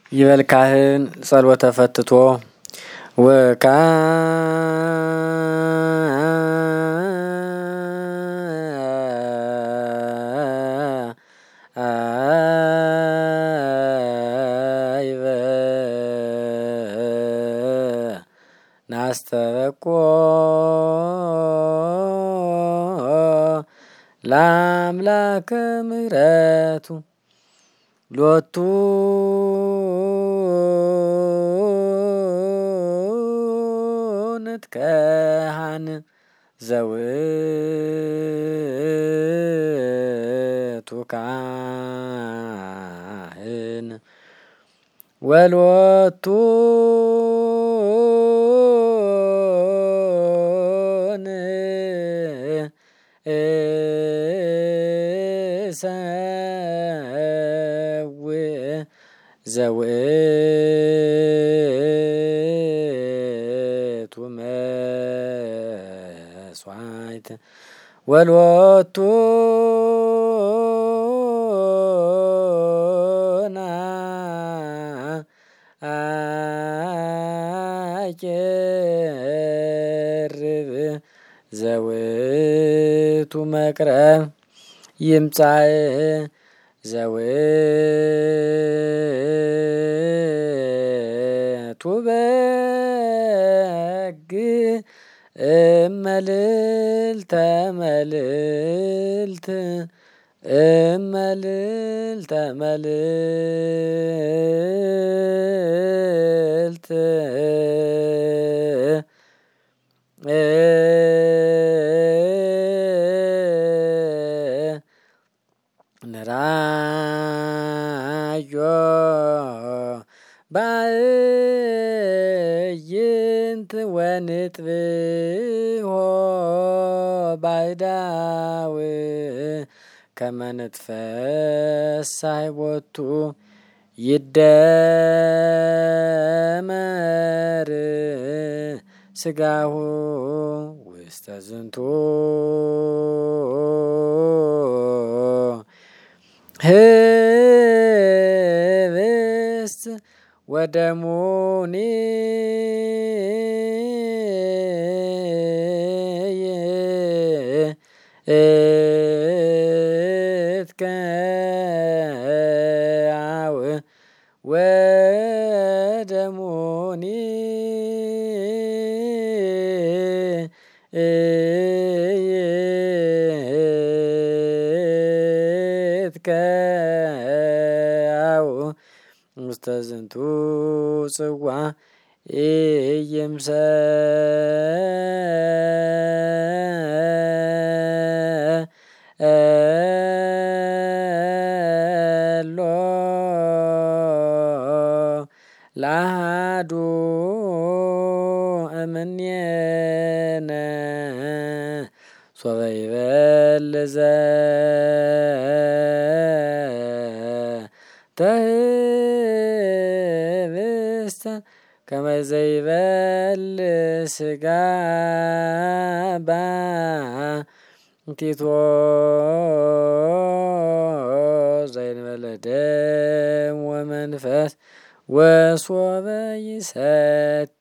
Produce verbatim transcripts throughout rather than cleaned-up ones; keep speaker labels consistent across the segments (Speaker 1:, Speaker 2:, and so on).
Speaker 1: ይበል ካህን ጸሎተ ፈትቶ ወካ አይበ ናስተበቆ ለአምላከ ምሕረቱ ሎቱ ንትከሃን ዘውእቱ ካህን ወሎቱ ንሰውእ ዘውእቱ መስዋዕት ወሎቱ ናአቅርብ ዘውእቱ መቅረብ ይምጻእ ዘውእቱ በግ እመልዕልተ መልዕልት እመልዕልተ መልዕልት ንራዮ ባእይንት ወንጥብሖ ባይዳው ከመ ንትፈሳህ ቦቱ ይደመር ስጋሁ ውስተ ዝንቱ ህብስት ወደሙኒ እትከአው ወደሙኒ እትከአው ውስተ ዝንቱ ጽዋ ኢይምሰሎ ለአሐዱ እምኔነ ሶበ ይበል ዘተህብስተ ከመ ዘይበል ሥጋ ባቲቶ ዘእንበለ ደም ወመንፈስ ወሶበ ይሰቲ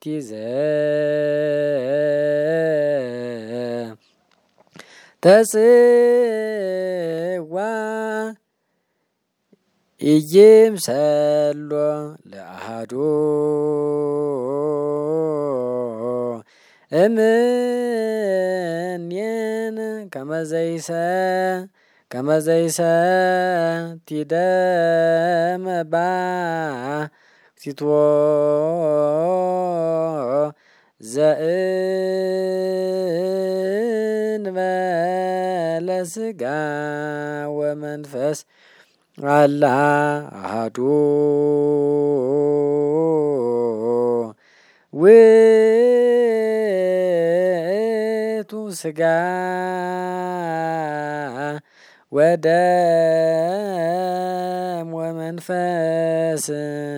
Speaker 1: ዘተጽዋ ኢይምሰሎ ለአሐዱ እምኔነ ከመ ዘይሰቲ ደመ ባቲቶ ዘእንበለ ሥጋ ወመንፈስ አላ አሐዱ ውእቱ ሥጋ ወደም ወመንፈስ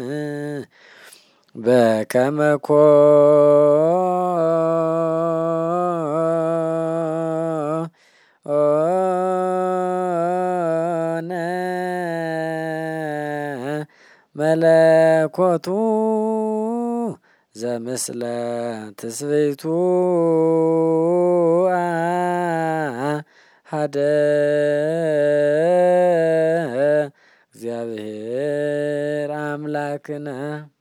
Speaker 1: በከመ ኮነ መለኮቱ ዘምስለ ትስብእቱ አሐደ እግዚአብሔር አምላክነ